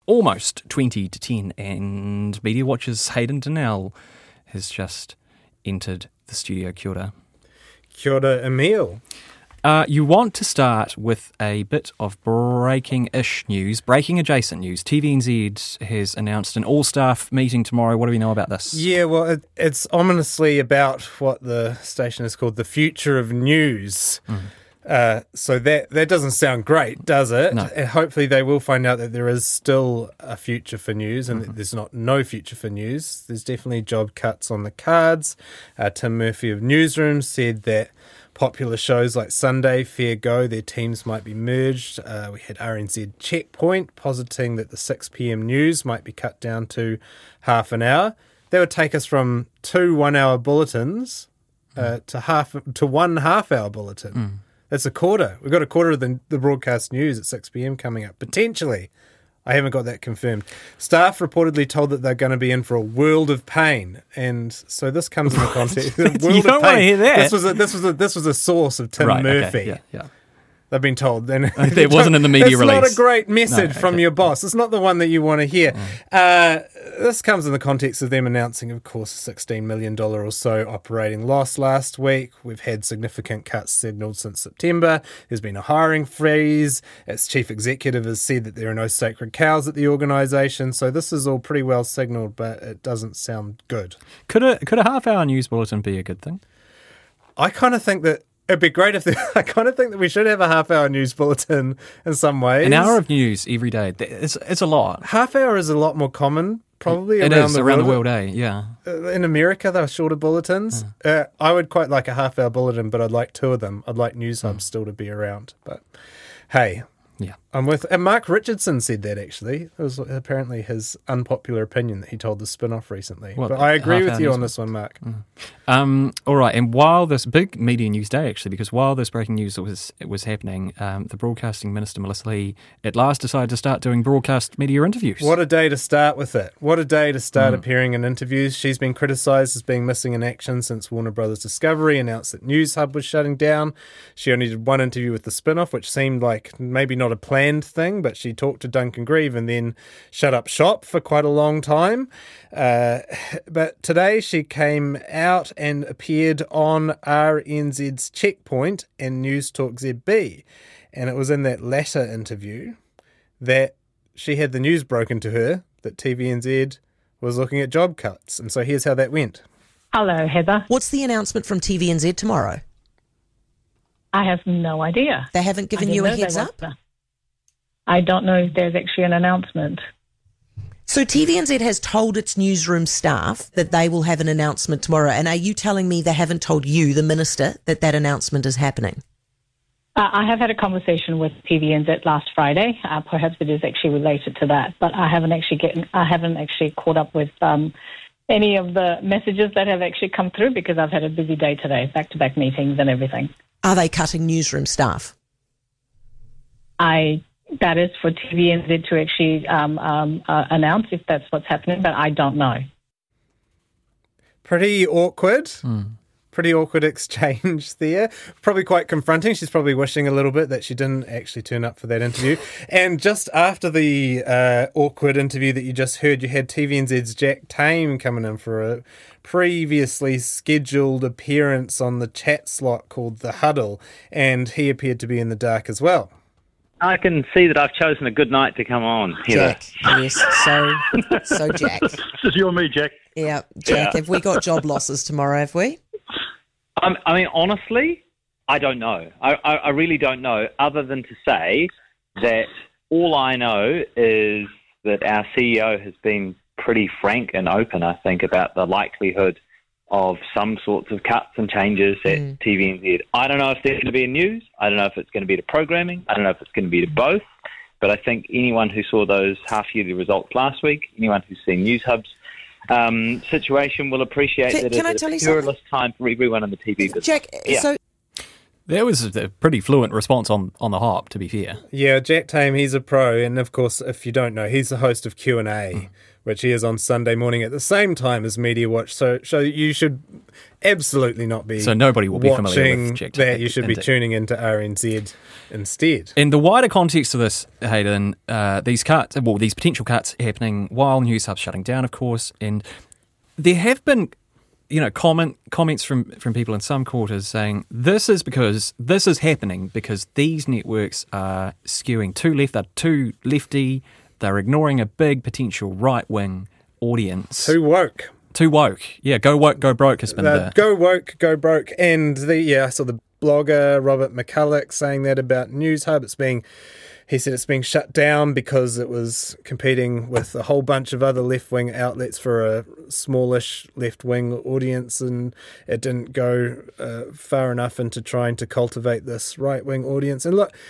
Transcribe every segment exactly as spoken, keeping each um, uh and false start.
almost twenty to ten, and Media Watch's Hayden Donnell has just entered the studio. Kia ora. Kia ora, Emil. Uh, you want to start with a bit of breaking-ish news, breaking adjacent news. T V N Z has announced an all-staff meeting tomorrow. What do we know about this? Yeah, well, it, it's ominously about what the station is called the future of news. Mm. Uh, so that that doesn't sound great, does it? No. And hopefully they will find out that there is still a future for news and mm-hmm. that there's not no future for news. There's definitely job cuts on the cards. Uh, Tim Murphy of Newsroom said that popular shows like Sunday, Fair Go, their teams might be merged. Uh, we had R N Z Checkpoint positing that the six p.m. news might be cut down to half an hour. That would take us from two one-hour bulletins uh, mm. to half to one half-hour bulletin. Mm. That's a quarter. We've got a quarter of the, the broadcast news at six p.m. coming up, potentially. I haven't got that confirmed. Staff reportedly told that they're going to be in for a world of pain, and so this comes in the context. World you don't of pain. want to hear that. This was a, this was a, this was a source of Tim right, Murphy. Okay. Yeah, yeah. They've been told. Then it wasn't in the media it's release. It's not a great message no, okay. from your boss. It's not the one that you want to hear. Mm. Uh, this comes in the context of them announcing, of course, a sixteen million dollars or so operating loss last week. We've had significant cuts signalled since September. There's been a hiring freeze. Its chief executive has said that there are no sacred cows at the organisation. So this is all pretty well signalled, but it doesn't sound good. Could a, could a half-hour news bulletin be a good thing? I kind of think that it'd be great if... The, I kind of think that we should have a half-hour news bulletin in some ways. An hour of news every day. It's, it's a lot. Half-hour is a lot more common, probably, it around is, the around world. the world, eh? Yeah. In America, they're shorter bulletins. Mm. Uh, I would quite like a half-hour bulletin, but I'd like two of them. I'd like News Hub mm. still to be around. But, hey... Yeah, I'm with, and Mark Richardson said that actually. It was apparently his unpopular opinion that he told the Spin-Off recently. What, but I agree with you on this one, Mark. Mm. Um, all right, and while this big media news day actually, because while this breaking news was was happening, um, the broadcasting minister Melissa Lee at last decided to start doing broadcast media interviews. What a day to start with it! What a day to start mm. appearing in interviews. She's been criticised as being missing in action since Warner Brothers Discovery announced that News Hub was shutting down. She only did one interview with the Spin-Off, which seemed like maybe not a planned thing, but she talked to Duncan Grieve and then shut up shop for quite a long time. Uh, but today she came out and appeared on R N Z's Checkpoint and News Talk Z B. And it was in that latter interview that she had the news broken to her that T V N Z was looking at job cuts. And so here's how that went. Hello, Heather. What's the announcement from T V N Z tomorrow? I have no idea. They haven't given you a heads up? To... I don't know if there's actually an announcement. So T V N Z has told its newsroom staff that they will have an announcement tomorrow. And are you telling me they haven't told you, the minister, that that announcement is happening? Uh, I have had a conversation with T V N Z last Friday. Uh, perhaps it is actually related to that, but I haven't actually getting, I haven't actually caught up with um, any of the messages that have actually come through because I've had a busy day today, back-to-back meetings and everything. Are they cutting newsroom staff? I that is for T V N Z to actually um, um, uh, announce if that's what's happening, but I don't know. Pretty awkward. Mm. Pretty awkward exchange there. Probably quite confronting. She's probably wishing a little bit that she didn't actually turn up for that interview. And just after the uh, awkward interview that you just heard, you had T V N Z's Jack Tame coming in for a previously scheduled appearance on the chat slot called The Huddle, and he appeared to be in the dark as well. I can see that I've chosen a good night to come on. Jack, yes. So, so Jack. This is you and me, Jack. Yeah, Jack, yeah. Have we got job losses tomorrow, have we? Um, I mean, honestly, I don't know. I, I, I really don't know, other than to say that all I know is that our C E O has been pretty frank and open, I think, about the likelihood of some sorts of cuts and changes at mm. T V N Z. I don't know if they're going to be in news. I don't know if it's going to be to programming. I don't know if it's going to be to both. But I think anyone who saw those half-yearly results last week, anyone who's seen News Hub's um, situation will appreciate can, that can it's I a perilous time for everyone in the T V business. Jack, yeah. so... That was a pretty fluent response on, on the hop, to be fair. Yeah, Jack Tame, he's a pro, and of course, if you don't know, he's the host of Q and A, mm. which he is on Sunday morning at the same time as Media Watch. So, so you should absolutely not be. So nobody will be familiar with Jack Tame. That you should be tuning into R N Z instead. In the wider context of this, Hayden, uh, these cuts, well, these potential cuts happening while Newshub's shutting down, of course, and there have been. You know, comment comments from, from people in some quarters saying this is because this is happening because these networks are skewing too left, they're too lefty, they're ignoring a big potential right wing audience. Too woke. Too woke. Yeah, go woke, go broke has been uh, the go woke, go broke. And the yeah, I saw the blogger Robert McCulloch saying that about Newshub. It's being He said it's being shut down because it was competing with a whole bunch of other left-wing outlets for a smallish left-wing audience, and it didn't go uh, far enough into trying to cultivate this right-wing audience. And look,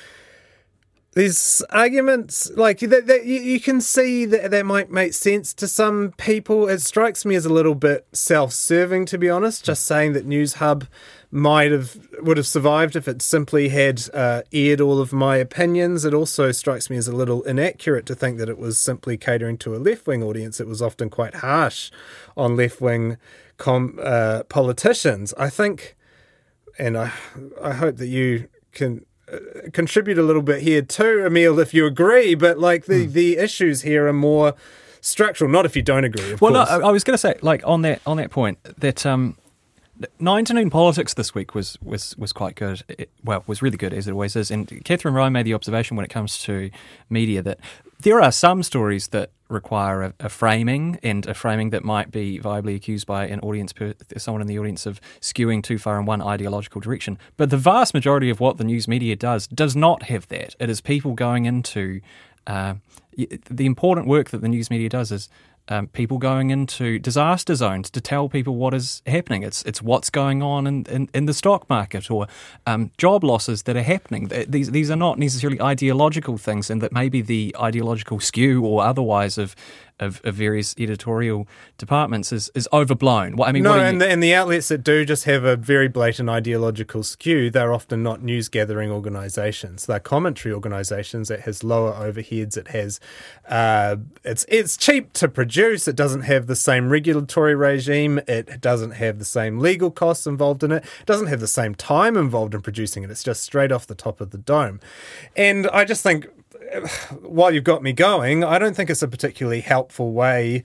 these arguments, like, that, that you, you can see that that might make sense to some people. It strikes me as a little bit self-serving, to be honest, just saying that Newshub might have would have survived if it simply had uh, aired all of my opinions. It also strikes me as a little inaccurate to think that it was simply catering to a left-wing audience. It was often quite harsh on left-wing com- uh, politicians. I think, and I I hope that you can uh, contribute a little bit here too, Emil, if you agree, but like the, mm. the issues here are more structural, not if you don't agree, of well, course. Well, no, I was going to say, like, on that on that point, that um, Nine to Noon Politics this week was was, was quite good. It, well, was really good, as it always is. And Catherine Ryan made the observation when it comes to media that there are some stories that require a, a framing, and a framing that might be viably accused by an audience, per, someone in the audience, of skewing too far in one ideological direction. But the vast majority of what the news media does does not have that. It is people going into uh, the important work that the news media does is Um, people going into disaster zones to tell people what is happening. It's it's what's going on in, in, in the stock market, or um, job losses that are happening. These these are not necessarily ideological things, and that maybe the ideological skew or otherwise of of, of various editorial departments is, is overblown. Well, I mean, no, what you... and, the, and the outlets that do just have a very blatant ideological skew, they're often not news gathering organisations. They're commentary organisations that has lower overheads. It has uh, it's it's cheap to produce. It doesn't have the same regulatory regime. It doesn't have the same legal costs involved in it. It doesn't have the same time involved in producing it. It's just straight off the top of the dome. And I just think, while you've got me going, I don't think it's a particularly helpful way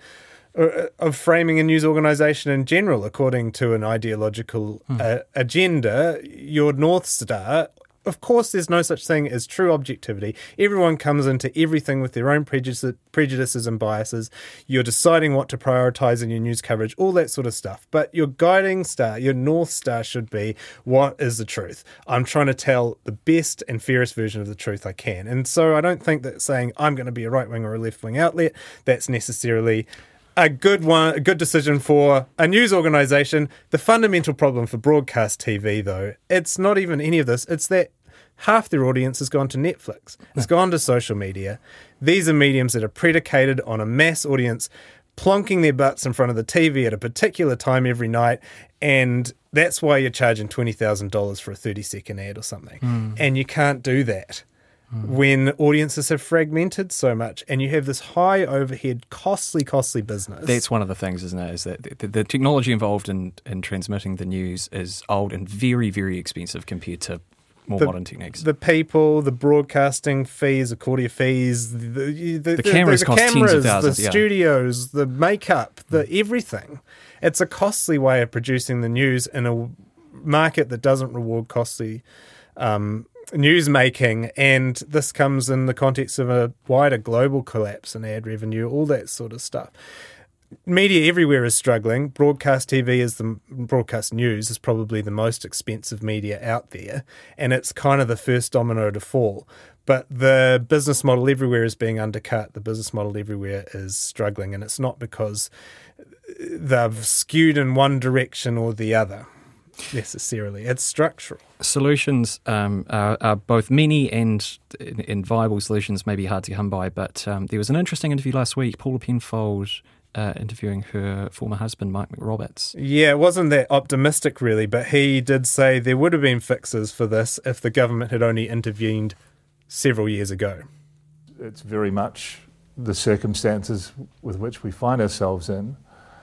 of framing a news organisation in general according to an ideological hmm. uh, agenda. Your North Star, of course, there's no such thing as true objectivity. Everyone comes into everything with their own prejudices, prejudices and biases. You're deciding what to prioritise in your news coverage, all that sort of stuff. But your guiding star, your North Star should be, what is the truth? I'm trying to tell the best and fairest version of the truth I can. And so I don't think that saying I'm going to be a right-wing or a left-wing outlet, that's necessarily a good one, a good decision for a news organisation. The fundamental problem for broadcast T V, though, it's not even any of this. It's that half their audience has gone to Netflix. It's gone to social media. These are mediums that are predicated on a mass audience plonking their butts in front of the T V at a particular time every night, and that's why you're charging twenty thousand dollars for a thirty-second ad or something. Mm. And you can't do that when audiences have fragmented so much and you have this high overhead, costly, costly business. That's one of the things, isn't it? Is that the, the technology involved in, in transmitting the news is old and very, very expensive compared to more the, modern techniques. The people, the broadcasting fees, the Cordia fees, the, the, the, the cameras the, the cost cameras, tens of thousands. The yeah. studios, the makeup, the mm. everything. It's a costly way of producing the news in a market that doesn't reward costly um news making, and this comes in the context of a wider global collapse in ad revenue, all that sort of stuff. Media everywhere is struggling. Broadcast T V is the broadcast news is probably the most expensive media out there, and it's kind of the first domino to fall. But the business model everywhere is being undercut. The business model everywhere is struggling, and it's not because they've skewed in one direction or the other necessarily. It's structural. solutions um, are, are both many and, and viable solutions may be hard to come by, but um, there was an interesting interview last week, Paula Penfold uh, interviewing her former husband, Mike McRoberts. Yeah, it wasn't that optimistic really, but he did say there would have been fixes for this if the government had only intervened several years ago. It's very much the circumstances with which we find ourselves in,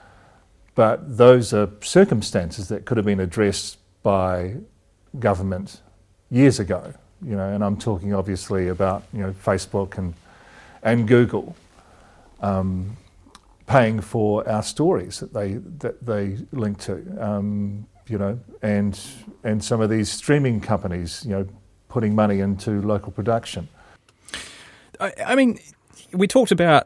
but those are circumstances that could have been addressed by government years ago, you know, and I'm talking obviously about, you know, Facebook and and Google um, paying for our stories that they that they link to, um, you know, and and some of these streaming companies, you know, putting money into local production. I, I mean, we talked about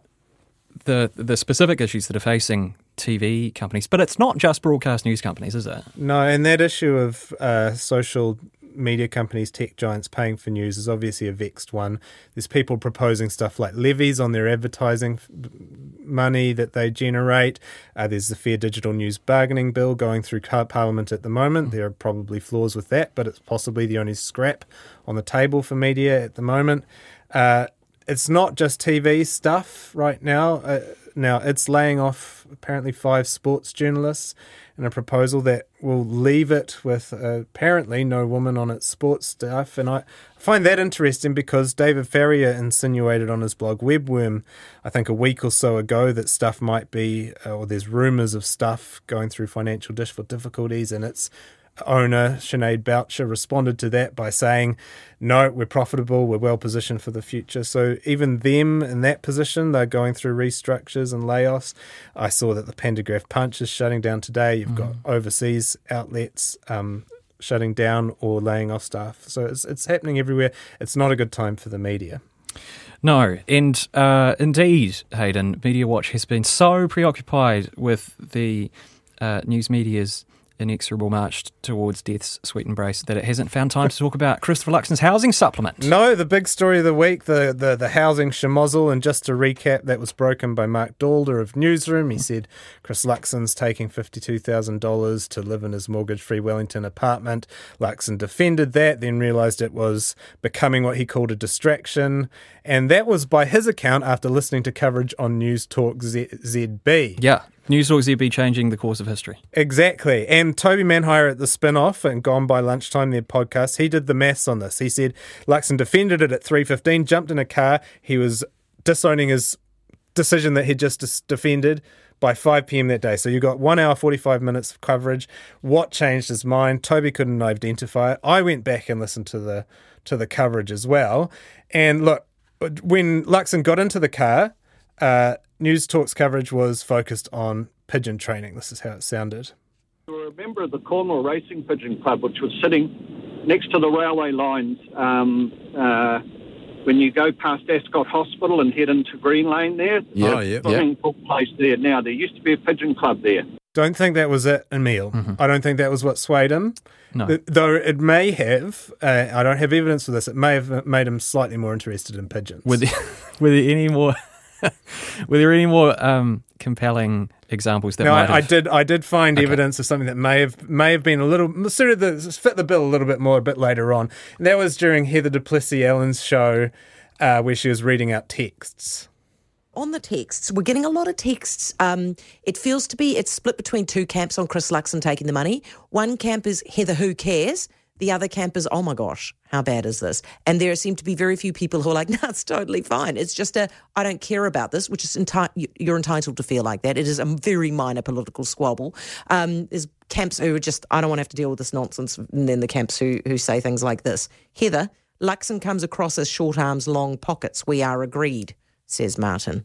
the the specific issues that are facing T V companies, but it's not just broadcast news companies, is it? No, and that issue of uh, social media companies, tech giants paying for news is obviously a vexed one. There's people proposing stuff like levies on their advertising money that they generate. Uh, there's the Fair Digital News Bargaining Bill going through Parliament at the moment. There are probably flaws with that, but it's possibly the only scrap on the table for media at the moment. Uh, it's not just T V stuff right now. Uh, now, it's laying off apparently five sports journalists in a proposal that will leave it with uh, apparently no woman on its sports staff. And I find that interesting because David Farrier insinuated on his blog Webworm, I think a week or so ago, that stuff might be, uh, or there's rumours of stuff going through financial difficulties, and its owner, Sinead Boucher, responded to that by saying, no, we're profitable, we're well positioned for the future. So even them in that position, they're going through restructures and layoffs. I saw that the Pandagraph Punch is shutting down today. You've mm. got overseas outlets um, shutting down or laying off staff. So it's, it's happening everywhere. It's not a good time for the media. No, and uh, indeed, Hayden, Media Watch has been so preoccupied with the uh, news media's inexorable march towards death's sweet embrace that it hasn't found time to talk about Christopher Luxon's housing supplement. No, the big story of the week, the, the, the housing schmozzle, and just to recap, that was broken by Mark Dalder of Newsroom. He said Chris Luxon's taking fifty-two thousand dollars to live in his mortgage-free Wellington apartment. Luxon defended that, then realised it was becoming what he called a distraction, and that was by his account after listening to coverage on News Talk Z- ZB. Yeah. News Talk Z B changing the course of history. Exactly. And Toby Manhire at the Spin-Off and Gone by Lunchtime, their podcast, he did the maths on this. He said Luxon defended it at three fifteen, jumped in a car. He was disowning his decision that he'd just dis- defended by five p.m. that day. So you got one hour, forty-five minutes of coverage. What changed his mind? Toby couldn't identify it. I went back and listened to the to the coverage as well. And look, when Luxon got into the car, uh, News Talk's coverage was focused on pigeon training. This is how it sounded. We were a member of the Cornwall Racing Pigeon Club, which was sitting next to the railway lines um, uh, when you go past Ascot Hospital and head into Green Lane there. Yeah, oh, yeah. Swimming yeah. took place there now. There used to be a pigeon club there. Don't think that was it, Emil. Mm-hmm. I don't think that was what swayed him. No. Though it may have, uh, I don't have evidence for this, it may have made him slightly more interested in pigeons. Were there, were there any more... Were there any more um, compelling examples that no, might I, have... I did. I did find okay. evidence of something that may have may have been a little sort of the, fit the bill a little bit more a bit later on. And that was during Heather du Plessis-Allen's show, uh, where she was reading out texts. On the texts, we're getting a lot of texts. Um, it feels to be it's split between two camps on Chris Luxon taking the money. One camp is Heather, who cares? The other camp is, oh my gosh, how bad is this? And there seem to be very few people who are like, no, it's totally fine. It's just a, I don't care about this, which is enti- you're entitled to feel like that. It is a very minor political squabble. Um, there's camps who are just, I don't want to have to deal with this nonsense. And then the camps who, who say things like this. Heather, Luxon comes across as short arms, long pockets. We are agreed, says Martin.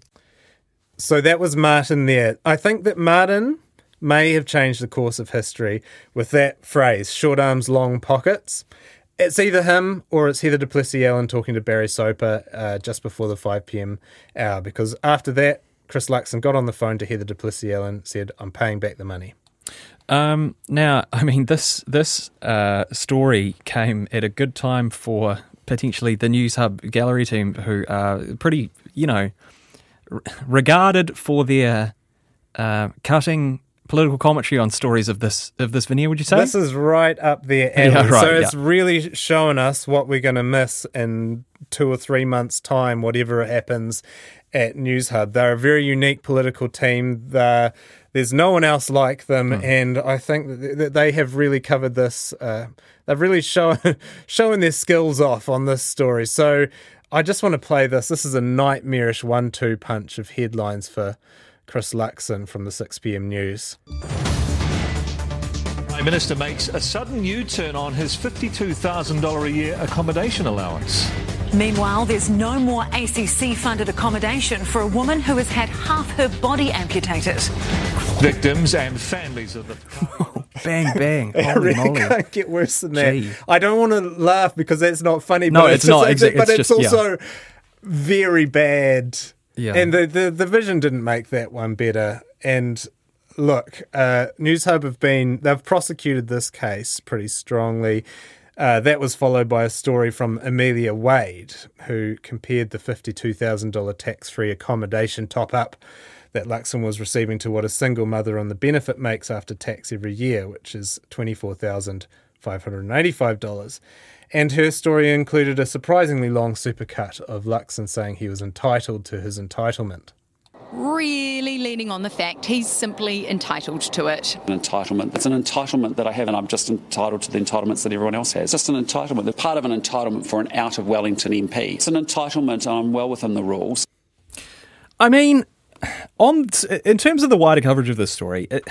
So that was Martin there. I think that Martin may have changed the course of history with that phrase, short arms, long pockets. It's either him or it's Heather du Plessis-Allen talking to Barry Soper uh, just before the five p.m. hour, because after that, Chris Luxon got on the phone to Heather du Plessis-Allen, said, I'm paying back the money. Um, now, I mean, this this uh, story came at a good time for potentially the News Hub gallery team, who are pretty, you know, r- regarded for their uh, cutting political commentary on stories of this of this veneer, would you say? This is right up there, alley. Yeah, right, so it's yeah. really showing us what we're going to miss in two or three months' time, whatever happens at News Hub. They're a very unique political team. They're, there's no one else like them, mm. and I think that they have really covered this. Uh, they've really shown showing their skills off on this story. So I just want to play this. This is a nightmarish one two punch of headlines for Chris Luxon from the six p.m. news. Prime Minister makes a sudden U-turn on his fifty-two thousand dollars a year accommodation allowance. Meanwhile, there's no more A C C-funded accommodation for a woman who has had half her body amputated. Victims and families of the... Bang, bang. It Holy really moly. can't get worse than that. Gee. I don't want to laugh because that's not funny. No, but it's just, not, It's, exa- but it's it's just- yeah. also very bad. Yeah. And the, the, the Vision didn't make that one better. And look, uh, News Hub have been, they've prosecuted this case pretty strongly. Uh, that was followed by a story from Amelia Wade, who compared the fifty-two thousand dollars tax-free accommodation top-up that Luxon was receiving to what a single mother on the benefit makes after tax every year, which is twenty-four thousand five hundred eighty-five dollars. And her story included a surprisingly long supercut of Luxon saying he was entitled to his entitlement. Really leaning on the fact he's simply entitled to it. An entitlement. It's an entitlement that I have, and I'm just entitled to the entitlements that everyone else has. It's just an entitlement. They're part of an entitlement for an out of Wellington M P. It's an entitlement, and I'm well within the rules. I mean, on in terms of the wider coverage of this story, it,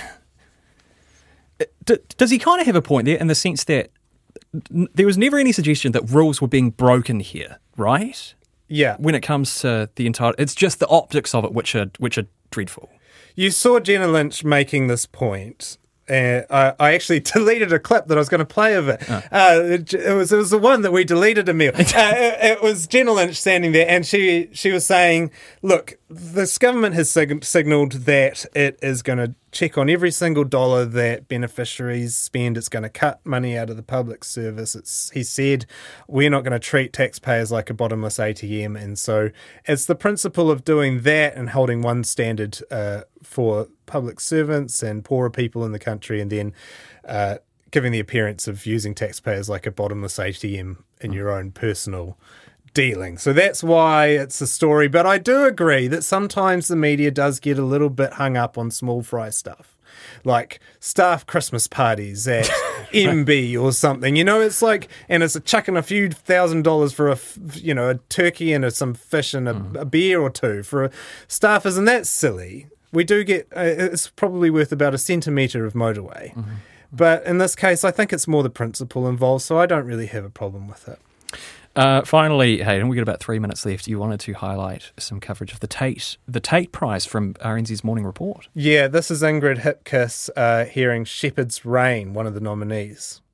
it, d- does he kind of have a point there in the sense that n- there was never any suggestion that rules were being broken here, right? Yeah. When it comes to the entire, it's just the optics of it which are which are dreadful. You saw Jenna Lynch making this point. Uh, I, I actually deleted a clip that I was going to play of it. Oh. Uh, it, it was it was the one that we deleted, Emil. uh, it, it was Jenna Lynch standing there, and she she was saying, "Look, this government has sig- signalled that it is going to check on every single dollar that beneficiaries spend. It's going to cut money out of the public service. It's, he said, we're not going to treat taxpayers like a bottomless A T M. And so it's the principle of doing that and holding one standard uh, for public servants and poorer people in the country, and then uh, giving the appearance of using taxpayers like a bottomless A T M in your own personal dealing. So that's why it's a story. But I do agree that sometimes the media does get a little bit hung up on small fry stuff, like staff Christmas parties at M B or something. You know, it's like, and it's a chucking a few thousand dollars for a, you know, a turkey and a, some fish and a, mm. a beer or two for a staffers, and that's silly. We do get, uh, it's probably worth about a centimetre of motorway. Mm-hmm. But in this case, I think it's more the principle involved, so I don't really have a problem with it. Uh, finally, Hayden, we've got about three minutes left. You wanted to highlight some coverage of the Tate, the Tate Prize from R N Z's Morning Report. Yeah, this is Ingrid Hipkiss uh, hearing Shepherd's Rain, one of the nominees.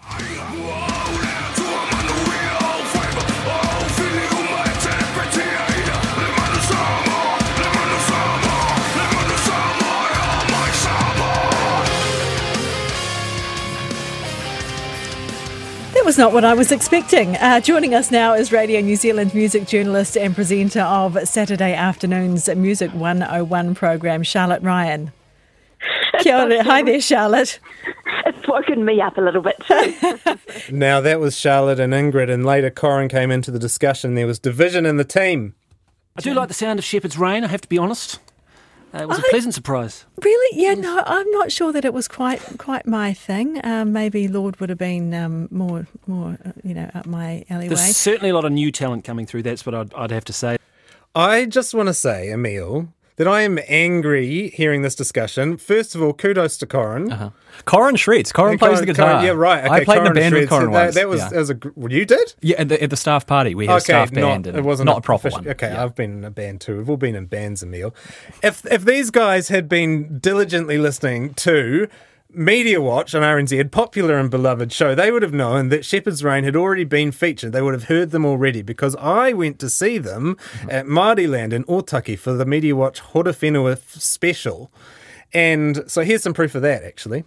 That was not what I was expecting. Uh, joining us now is Radio New Zealand music journalist and presenter of Saturday Afternoon's Music one oh one program, Charlotte Ryan. Kia ora. Hi there, Charlotte. It's woken me up a little bit too. Now, that was Charlotte and Ingrid, and later Corin came into the discussion. There was division in the team. I do like the sound of Shepherd's Rain, I have to be honest. Uh, it was a I, pleasant surprise. Really? Yeah, no, I'm not sure that it was quite quite my thing. Um, maybe Lord would have been um, more, more, uh, you know, up my alleyway. There's certainly a lot of new talent coming through, that's what I'd, I'd have to say. I just want to say, Emil, that I am angry hearing this discussion. First of all, kudos to Corin. Uh-huh. Corin shreds. Corin And plays Corin- the guitar. Corin- yeah, right. Okay, I played in a Corin band with shreds. Corin that, once. That was, yeah. that was a, gr- well, you did? Yeah, at the, at the staff party. We had Okay, a staff band. not, and it wasn't not a proper official- one. Okay, yeah. I've been in a band too. We've all been in bands, Emil. If if these guys had been diligently listening to Media Watch on R N Z, popular and beloved show, they would have known that Shepherd's Rain had already been featured. They would have heard them already, because I went to see them mm-hmm. at Māori Land in Otaki for the Media Watch Hora Whenua special. And so here's some proof of that, actually.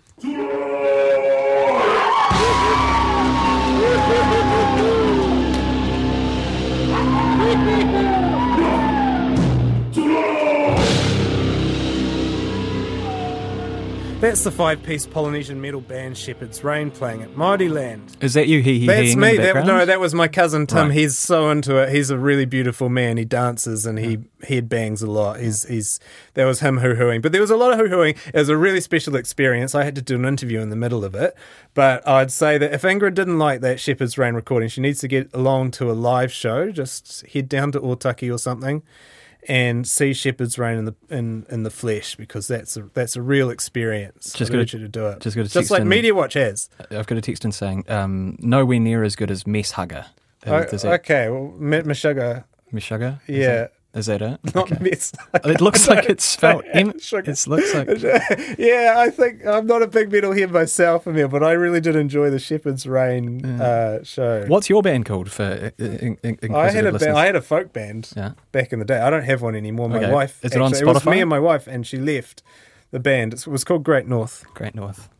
That's the five-piece Polynesian metal band Shepherd's Rain playing at Māori Land. Is that you? He, he, That's he me. in the That, background? no, that was my cousin Tim. Right. He's so into it. He's a really beautiful man. He dances and he head bangs a lot. He's he's that was him hoo-hooing. But there was a lot of hoo-hooing. It was a really special experience. I had to do an interview in the middle of it. But I'd say that if Ingrid didn't like that Shepherd's Rain recording, she needs to get along to a live show. Just head down to Otaki or something and see Shepherd's Rain in the in, in the flesh, because that's a that's a real experience. Just I got urge to- you to do it. just got to just text like in- Media Watch has. I've got a text in saying, um, nowhere near as good as Mess Hugger. Uh, Oh, does that- okay, well, M- Meshuggah. Meshuggah? Is Yeah. that- Is that it? Not Okay. mess. It looks like it's spelled M. It Sugar. looks like. Yeah, I think I'm not a big metalhead myself, Emil, but I really did enjoy the Shepherd's Rain uh, show. What's your band called for uh, in, in, I had a listeners? ba- I had a folk band Yeah. back in the day. I don't have one anymore. My Okay. wife. Is it on actually- It was Spotify? me and my wife, and she left the band. It was called Great North. Great North.